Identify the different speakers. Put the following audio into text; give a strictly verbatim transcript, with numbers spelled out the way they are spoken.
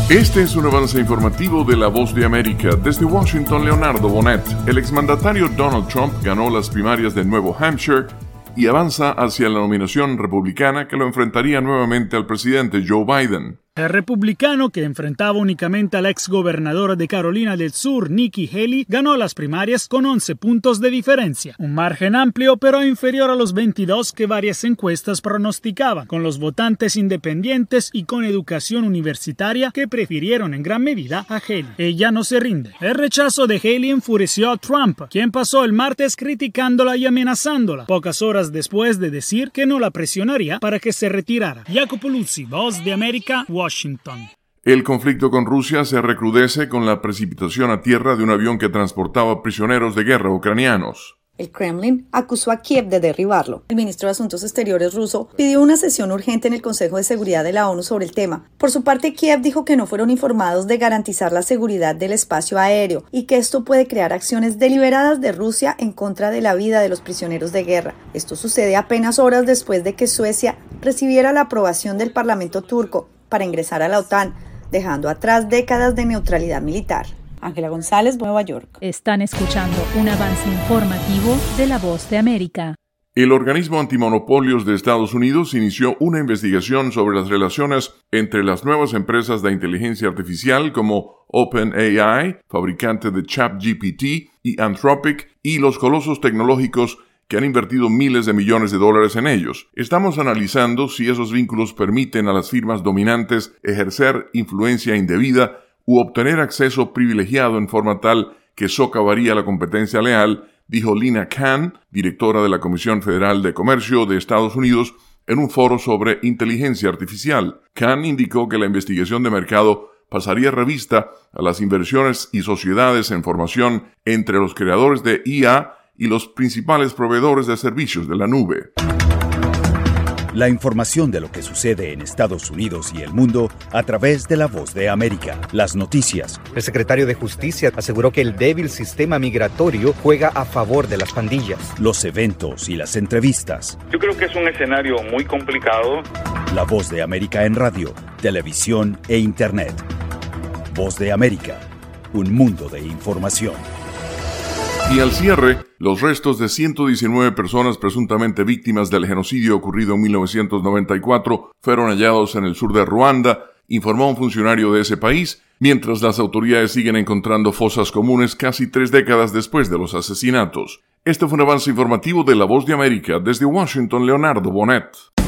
Speaker 1: Este es un avance informativo de La Voz de América. Desde Washington, Leonardo Bonet. El exmandatario Donald Trump ganó las primarias de Nuevo Hampshire y avanza hacia la nominación republicana que lo enfrentaría nuevamente al presidente Joe Biden.
Speaker 2: El republicano, que enfrentaba únicamente a la exgobernadora de Carolina del Sur, Nikki Haley, ganó las primarias con once puntos de diferencia. Un margen amplio, pero inferior a los veintidós que varias encuestas pronosticaban, con los votantes independientes y con educación universitaria que prefirieron en gran medida a Haley. Ella no se rinde. El rechazo de Haley enfureció a Trump, quien pasó el martes criticándola y amenazándola, pocas horas después de decir que no la presionaría para que se retirara. Jacopo Luzzi, Voz de América, Washington.
Speaker 1: El conflicto con Rusia se recrudece con la precipitación a tierra de un avión que transportaba prisioneros de guerra ucranianos.
Speaker 3: El Kremlin acusó a Kiev de derribarlo. El ministro de Asuntos Exteriores ruso pidió una sesión urgente en el Consejo de Seguridad de la ONU sobre el tema. Por su parte, Kiev dijo que no fueron informados de garantizar la seguridad del espacio aéreo y que esto puede crear acciones deliberadas de Rusia en contra de la vida de los prisioneros de guerra. Esto sucede apenas horas después de que Suecia recibiera la aprobación del Parlamento turco para ingresar a la OTAN, dejando atrás décadas de neutralidad militar. Ángela González, Nueva York.
Speaker 4: Están escuchando un avance informativo de La Voz de América.
Speaker 1: El organismo antimonopolios de Estados Unidos inició una investigación sobre las relaciones entre las nuevas empresas de inteligencia artificial como OpenAI, fabricante de ChatGPT, y Anthropic, y los colosos tecnológicos que han invertido miles de millones de dólares en ellos. Estamos analizando si esos vínculos permiten a las firmas dominantes ejercer influencia indebida u obtener acceso privilegiado en forma tal que socavaría la competencia leal, dijo Lina Khan, directora de la Comisión Federal de Comercio de Estados Unidos, en un foro sobre inteligencia artificial. Khan indicó que la investigación de mercado pasaría revista a las inversiones y sociedades en formación entre los creadores de I A y los principales proveedores de servicios de la nube.
Speaker 5: La información de lo que sucede en Estados Unidos y el mundo a través de La Voz de América. Las noticias.
Speaker 6: El secretario de Justicia aseguró que el débil sistema migratorio juega a favor de las pandillas.
Speaker 5: Los eventos y las entrevistas.
Speaker 7: Yo creo que es un escenario muy complicado.
Speaker 5: La Voz de América en radio, televisión e internet. Voz de América, un mundo de información.
Speaker 1: Y al cierre, los restos de ciento diecinueve personas presuntamente víctimas del genocidio ocurrido en mil novecientos noventa y cuatro fueron hallados en el sur de Ruanda, informó un funcionario de ese país, mientras las autoridades siguen encontrando fosas comunes casi tres décadas después de los asesinatos. Este fue un avance informativo de La Voz de América. Desde Washington, Leonardo Bonet.